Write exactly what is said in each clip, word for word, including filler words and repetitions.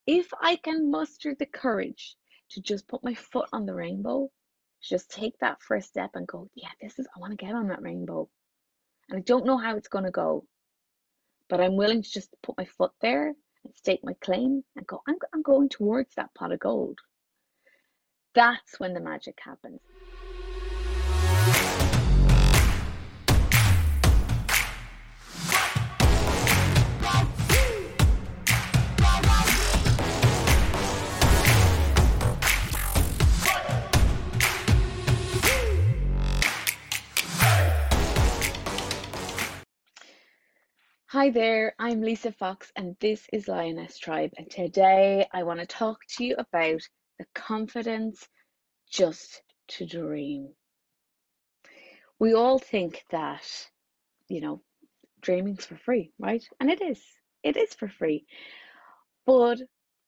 if I can muster the courage to just put my foot on the rainbow, just take that first step and go, yeah, this is, I want to get on that rainbow. And I don't know how it's going to go, but I'm willing to just put my foot there and stake my claim and go, I'm, I'm going towards that pot of gold. That's when the magic happens. Hi there, I'm Lisa Fox and this is Lioness Tribe, and today I want to talk to you about the confidence just to dream. We all think that, you know, dreaming's for free, right? And it is. It is for free. But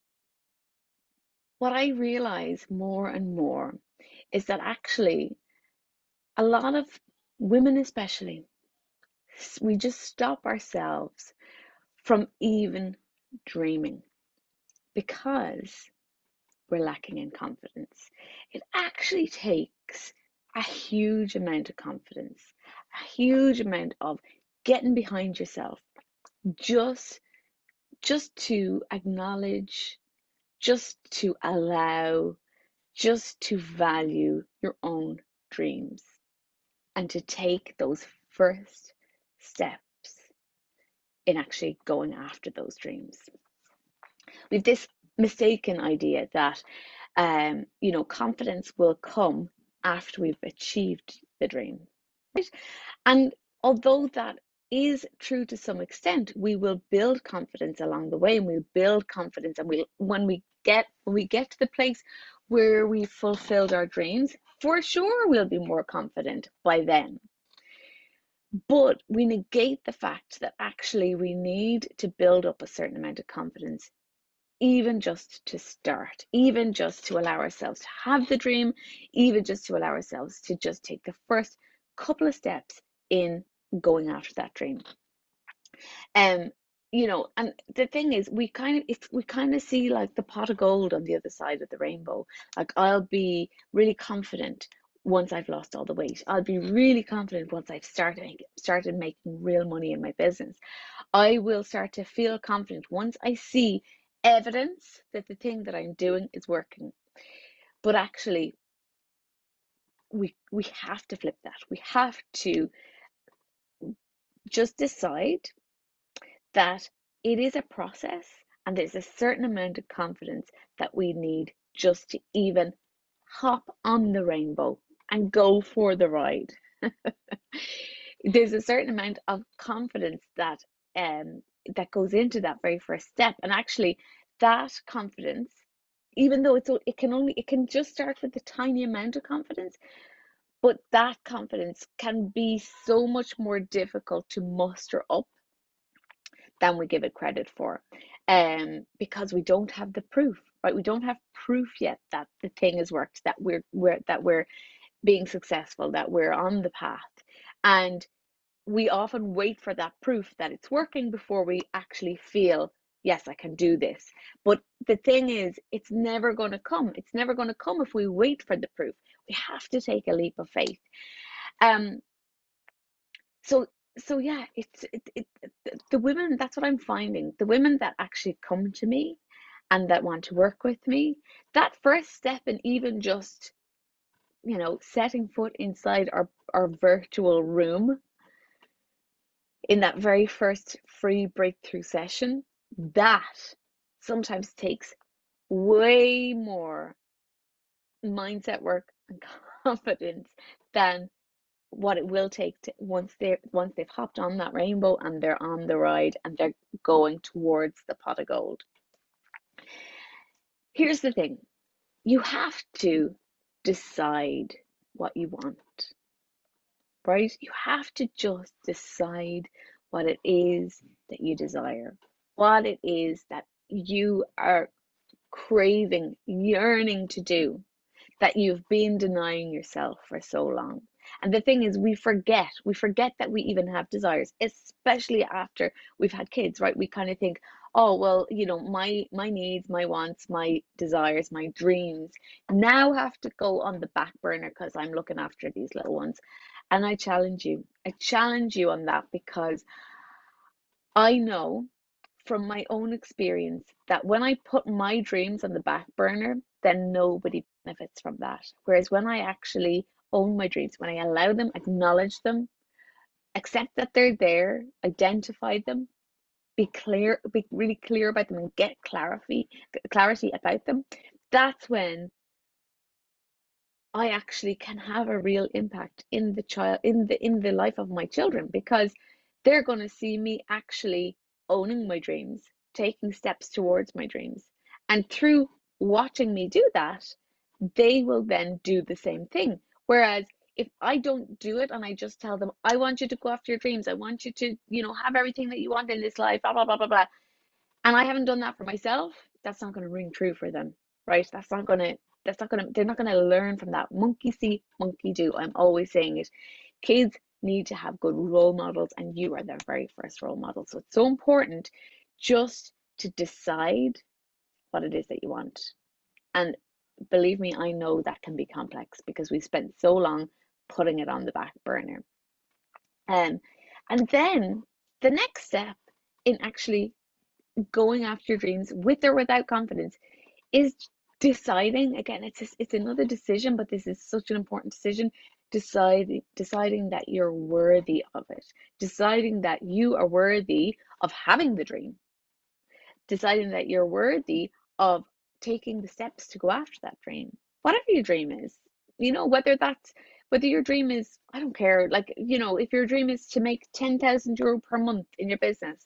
what I realize more and more is that actually a lot of women especially, we just stop ourselves from even dreaming because we're lacking in confidence. It actually takes a huge amount of confidence, a huge amount of getting behind yourself, just just to acknowledge, just to allow, just to value your own dreams and to take those first steps in actually going after those dreams. We've this mistaken idea that um, you know, confidence will come after we've achieved the dream, right? And although that is true to some extent, we will build confidence along the way, and we'll build confidence, and we when we get when we get to the place where we fulfilled our dreams, for sure we'll be more confident by then. But we negate the fact that actually we need to build up a certain amount of confidence, even just to start, even just to allow ourselves to have the dream, even just to allow ourselves to just take the first couple of steps in going after that dream. Um, you know, and the thing is, we kind of it's we kind of see like the pot of gold on the other side of the rainbow. Like, I'll be really confident once I've lost all the weight. I'll be really confident once I've started started making real money in my business. I will start to feel confident once I see evidence that the thing that I'm doing is working. But actually, we we have to flip that. We have to just decide that it is a process, and there's a certain amount of confidence that we need just to even hop on the rainbow and go for the ride. There's a certain amount of confidence that um that goes into that very first step, and actually that confidence, even though it's it can only it can just start with a tiny amount of confidence, but that confidence can be so much more difficult to muster up than we give it credit for, um because we don't have the proof, right? We don't have proof yet that the thing has worked, that we're we're that we're being successful, that we're on the path. And we often wait for that proof that it's working before we actually feel, yes, I can do this. But the thing is, it's never going to come. It's never going to come if we wait for the proof. We have to take a leap of faith. Um, so so yeah, it's it, it, it the women, that's what I'm finding. The women that actually come to me and that want to work with me, that first step in even just, you know, setting foot inside our, our virtual room in that very first free breakthrough session, that sometimes takes way more mindset work and confidence than what it will take to once they once they've hopped on that rainbow and they're on the ride and they're going towards the pot of gold. Here's the thing. You have to decide what you want, right? You have to just decide what it is that you desire, what it is that you are craving, yearning to do, that you've been denying yourself for so long. And the thing is, we forget, we forget that we even have desires, especially after we've had kids, right? We kind of think, oh well, you know, my my needs, my wants, my desires, my dreams now have to go on the back burner because I'm looking after these little ones. And I challenge you. I challenge you on that because I know from my own experience that when I put my dreams on the back burner, then nobody benefits from that. Whereas when I actually own my dreams, when I allow them, acknowledge them, accept that they're there, identify them, be clear, be really clear about them and get clarity, clarity about them, that's when I actually can have a real impact in the child in the in the life of my children because they're going to see me actually owning my dreams, taking steps towards my dreams. And through watching me do that, they will then do the same thing. Whereas if I don't do it and I just tell them, I want you to go after your dreams, I want you to, you know, have everything that you want in this life, blah, blah, blah, blah, blah. And I haven't done that for myself, that's not going to ring true for them, right? That's not going to, that's not going to, they're not going to learn from that. Monkey see, monkey do. I'm always saying it. Kids need to have good role models, and you are their very first role model. So it's so important just to decide what it is that you want. And believe me, I know that can be complex because we spent so long putting it on the back burner. Um, and then the next step in actually going after your dreams with or without confidence is deciding again, it's just, it's another decision, but this is such an important decision. Deciding deciding that you're worthy of it, deciding that you are worthy of having the dream, deciding that you're worthy of taking the steps to go after that dream, whatever your dream is. You know, whether that's whether your dream is, I don't care, like, you know, if your dream is to make ten thousand euro per month in your business,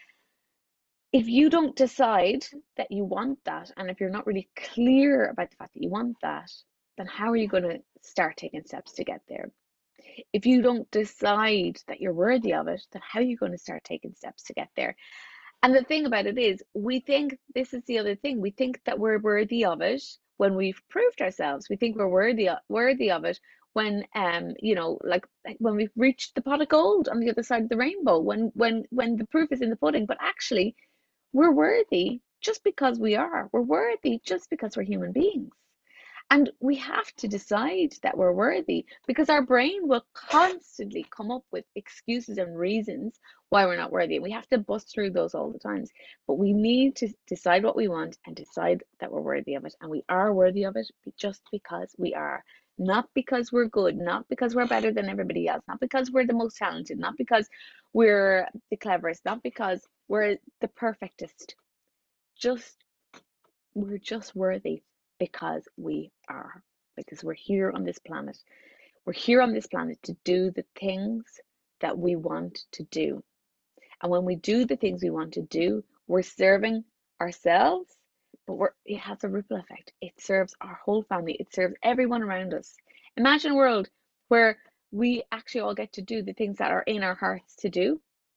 if you don't decide that you want that, and if you're not really clear about the fact that you want that, then how are you going to start taking steps to get there? If you don't decide that you're worthy of it, then how are you going to start taking steps to get there? And the thing about it is, we think this is the other thing. We think that we're worthy of it when we've proved ourselves. We think we're worthy worthy of it when um you know like like when we've reached the pot of gold on the other side of the rainbow, when when when the proof is in the pudding. But actually, we're worthy just because we are. We're worthy just because we're human beings. And we have to decide that we're worthy because our brain will constantly come up with excuses and reasons why we're not worthy. And we have to bust through those all the times. But we need to decide what we want and decide that we're worthy of it. And we are worthy of it just because we are. Not because we're good, not because we're better than everybody else, not because we're the most talented, not because we're the cleverest, not because we're the perfectest. Just we're just worthy because we are, because we're here on this planet. We're here on this planet to do the things that we want to do. And when we do the things we want to do, we're serving ourselves, but we're, it has a ripple effect. It serves our whole family, it serves everyone around us. Imagine a world where we actually all get to do the things that are in our hearts to do,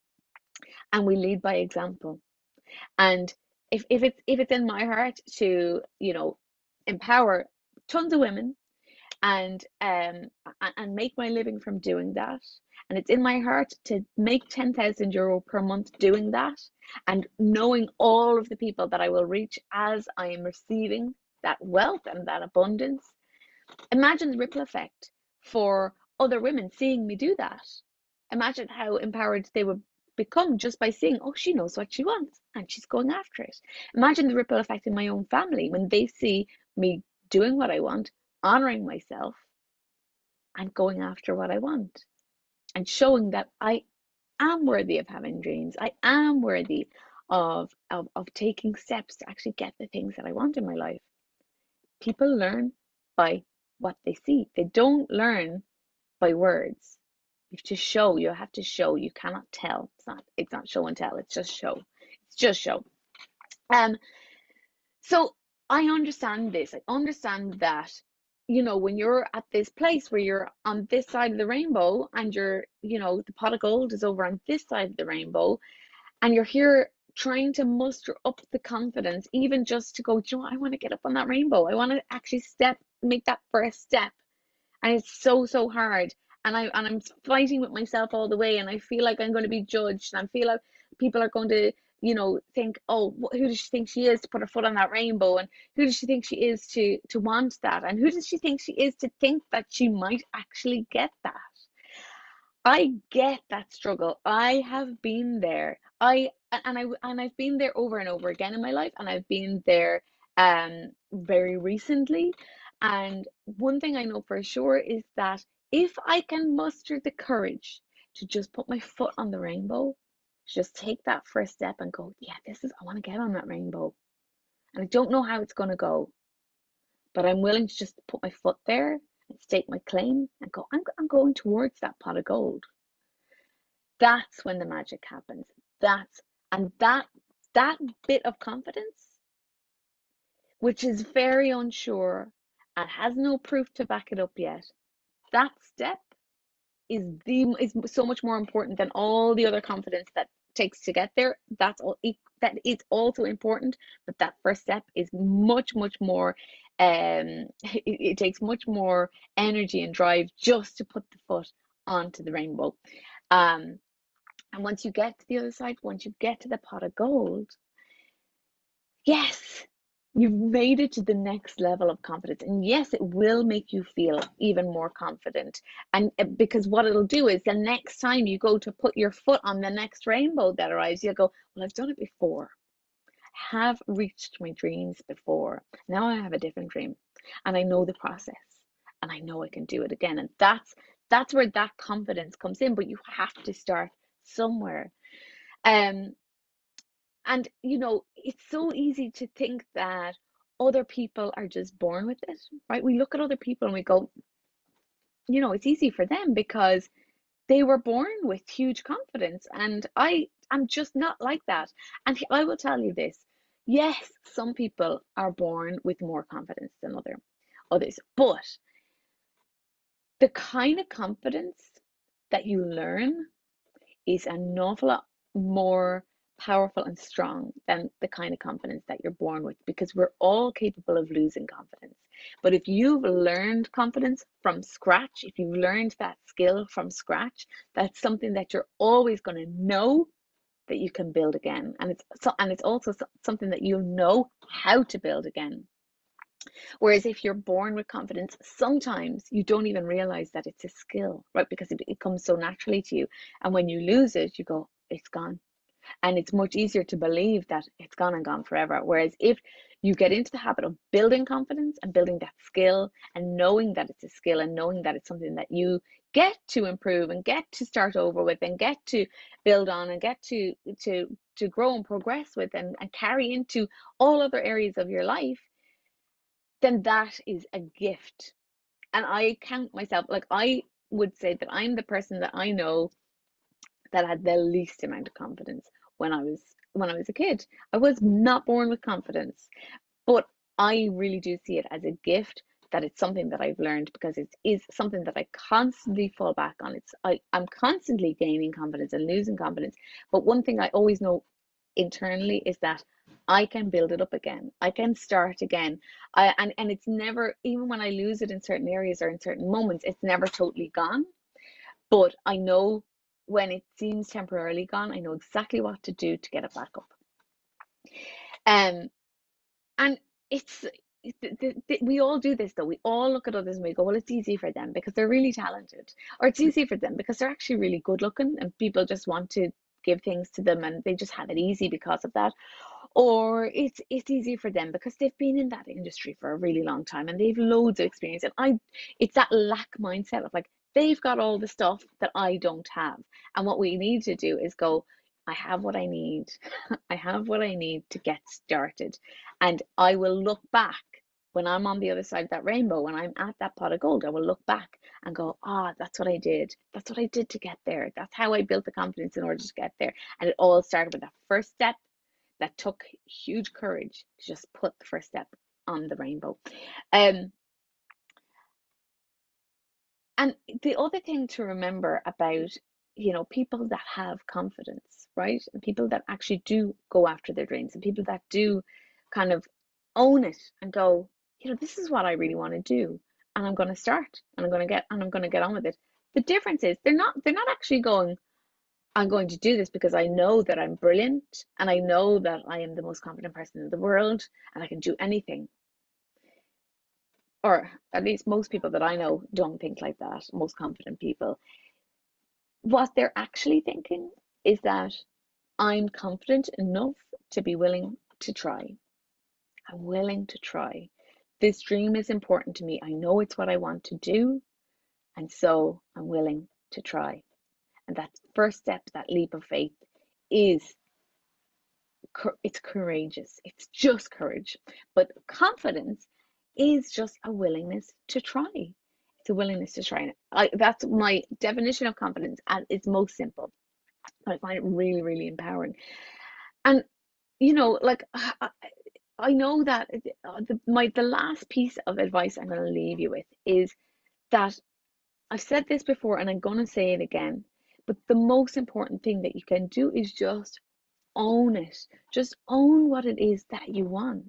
and we lead by example. And if, if it's if it's in my heart to, you know, empower tons of women and um and make my living from doing that, and it's in my heart to make ten thousand euro per month doing that, and knowing all of the people that I will reach as I am receiving that wealth and that abundance, imagine the ripple effect for other women seeing me do that. Imagine how empowered they would become just by seeing, oh, she knows what she wants and she's going after it. Imagine the ripple effect in my own family when they see me doing what I want, honoring myself, and going after what I want, and showing that I am worthy of having dreams. I am worthy of, of, of taking steps to actually get the things that I want in my life. People learn by what they see. They don't learn by words. You have to show. You have to show. You cannot tell. It's not. It's not show and tell. It's just show. It's just show. Um. So I understand this. I understand that. You know, when you're at this place where you're on this side of the rainbow, and you're, you know, the pot of gold is over on this side of the rainbow, and you're here trying to muster up the confidence, even just to go, you know what, I want to get up on that rainbow. I want to actually step, make that first step. And it's so, so hard. And I and I'm fighting with myself all the way, and I feel like I'm going to be judged, and I feel like people are going to, you know, think, oh, who does she think she is to put her foot on that rainbow? And who does she think she is to to want that? And who does she think she is to think that she might actually get that? I get that struggle. I have been there. I and I and I've been there over and over again in my life, and I've been there um very recently. And one thing I know for sure is that if I can muster the courage to just put my foot on the rainbow, just take that first step and go, yeah, this is, I want to get on that rainbow. And I don't know how it's going to go, but I'm willing to just put my foot there and stake my claim and go, I'm, I'm going towards that pot of gold. That's when the magic happens. That's and that that bit of confidence, which is very unsure and has no proof to back it up yet, that step is the is so much more important than all the other confidence that takes to get there. That's all that is also important, but that first step is much, much more um it, it takes much more energy and drive just to put the foot onto the rainbow. Um and once you get to the other side, once you get to the pot of gold, yes, you've made it to the next level of confidence. And yes, it will make you feel even more confident. And uh, because what it'll do is the next time you go to put your foot on the next rainbow that arrives, you'll go, well, I've done it before. I have reached my dreams before. Now I have a different dream. And I know the process. And I know I can do it again. And that's that's where that confidence comes in. But you have to start somewhere. Um, and you know, it's so easy to think that other people are just born with it, right? We look at other people and we go, you know, it's easy for them because they were born with huge confidence. And I am just not like that. And I will tell you this. Yes, some people are born with more confidence than other others, but the kind of confidence that you learn is an awful lot more powerful and strong than the kind of confidence that you're born with, because we're all capable of losing confidence. But if you've learned confidence from scratch, if you've learned that skill from scratch, that's something that you're always going to know that you can build again. And it's so, and it's also something that you'll know how to build again. Whereas if you're born with confidence, sometimes you don't even realize that it's a skill, right? Because it, it comes so naturally to you. And when you lose it, you go, it's gone. And it's much easier to believe that it's gone and gone forever. Whereas if you get into the habit of building confidence and building that skill and knowing that it's a skill and knowing that it's something that you get to improve and get to start over with and get to build on and get to to to grow and progress with and, and carry into all other areas of your life, then that is a gift. And I count myself, like I would say that I'm the person that I know that had the least amount of confidence when I was when I was a kid. I was not born with confidence, but I really do see it as a gift, that it's something that I've learned because it is something that I constantly fall back on. It's I, I'm constantly gaining confidence and losing confidence. But one thing I always know internally is that I can build it up again. I can start again. I and, and it's never, even when I lose it in certain areas or in certain moments, it's never totally gone. But I know when it seems temporarily gone, I know exactly what to do to get it back up. Um, and it's th- th- th- we all do this though. We all look at others and we go, well, it's easy for them because they're really talented, or it's easy for them because they're actually really good looking, and people just want to give things to them and they just have it easy because of that. Or it's it's easy for them because they've been in that industry for a really long time and they've loads of experience. And I, it's that lack mindset of like, they've got all the stuff that I don't have. And what we need to do is go, I have what I need. I have what I need to get started. And I will look back when I'm on the other side of that rainbow, when I'm at that pot of gold, I will look back and go, ah, that's what I did. That's what I did to get there. That's how I built the confidence in order to get there. And it all started with that first step that took huge courage to just put the first step on the rainbow. Um, and the other thing to remember about, you know, people that have confidence, right? And people that actually do go after their dreams and people that do kind of own it and go, you know, this is what I really want to do. And I'm going to start and I'm going to get, and I'm going to get on with it. The difference is they're not, they're not actually going, I'm going to do this because I know that I'm brilliant and I know that I am the most confident person in the world and I can do anything. Or at least most people that I know don't think like that, most confident people. What they're actually thinking is that I'm confident enough to be willing to try. I'm willing to try. This dream is important to me. I know it's what I want to do, and so I'm willing to try. And that first step, that leap of faith, is it's courageous. It's just courage. But confidence is just a willingness to try. It's a willingness to try. I, that's my definition of confidence at its most simple. But I find it really, really empowering. And you know, like I, I know that uh, the, my the last piece of advice I'm going to leave you with is that I've said this before and I'm going to say it again, but the most important thing that you can do is just own it. Just own what it is that you want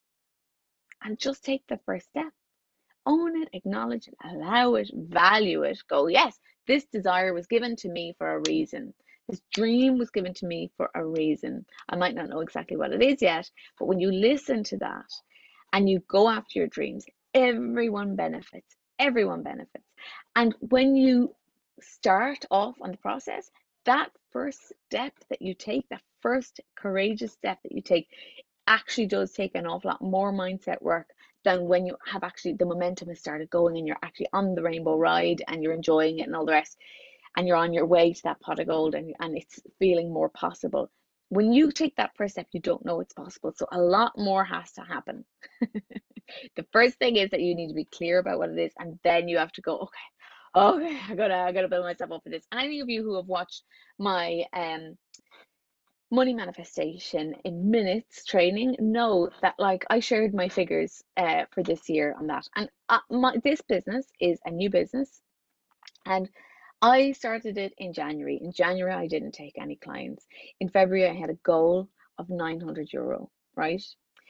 and just take the first step. Own it, acknowledge it, allow it, value it. Go, yes, this desire was given to me for a reason. This dream was given to me for a reason. I might not know exactly what it is yet, but when you listen to that and you go after your dreams, everyone benefits. Everyone benefits. And when you start off on the process, that first step that you take, that first courageous step that you take, actually does take an awful lot more mindset work than when you have actually the momentum has started going and you're actually on the rainbow ride and you're enjoying it and all the rest, and you're on your way to that pot of gold, and, and it's feeling more possible. When you take that first step, you don't know it's possible. So a lot more has to happen. The first thing is that you need to be clear about what it is, and then you have to go, okay, okay, I gotta, I gotta build myself up for this. And any of you who have watched my um money manifestation in minutes training know that, like, I shared my figures uh, for this year on that, and uh, my this business is a new business, and I started it in January. In January, I didn't take any clients. In February, I had a goal of nine hundred euro, right?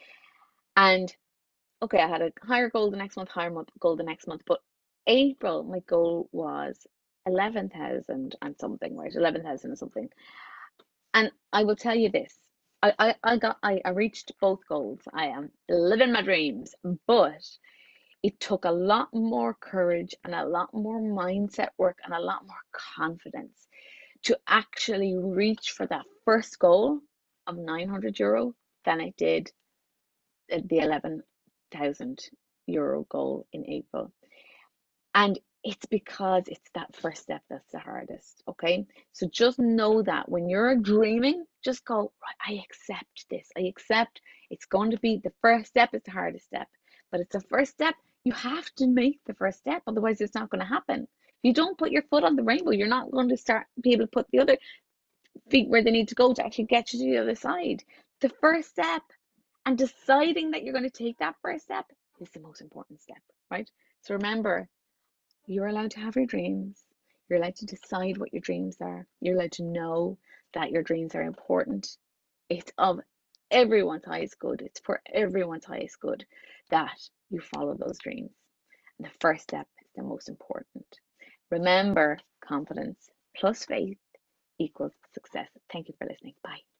And okay, I had a higher goal the next month, higher month goal the next month, but April, my goal was eleven thousand and something, right? eleven thousand and something. And I will tell you this. I, I, I got I, I reached both goals. I am living my dreams, but it took a lot more courage and a lot more mindset work and a lot more confidence to actually reach for that first goal of nine hundred euro than it did the eleven thousand euro goal in April. And it's because it's that first step that's the hardest, okay? So just know that when you're dreaming, just go, right, I accept this. I accept it's going to be the first step is the hardest step, but it's the first step. You have to make the first step, otherwise it's not going to happen. If you don't put your foot on the rainbow, you're not going to start be able to put the other feet where they need to go to actually get you to the other side. The first step and deciding that you're going to take that first step is the most important step, right? So remember, you're allowed to have your dreams. You're allowed to decide what your dreams are. You're allowed to know that your dreams are important. It's of everyone's highest good. It's for everyone's highest good that you follow those dreams. And the first step is the most important. Remember, confidence plus faith equals success. Thank you for listening. Bye.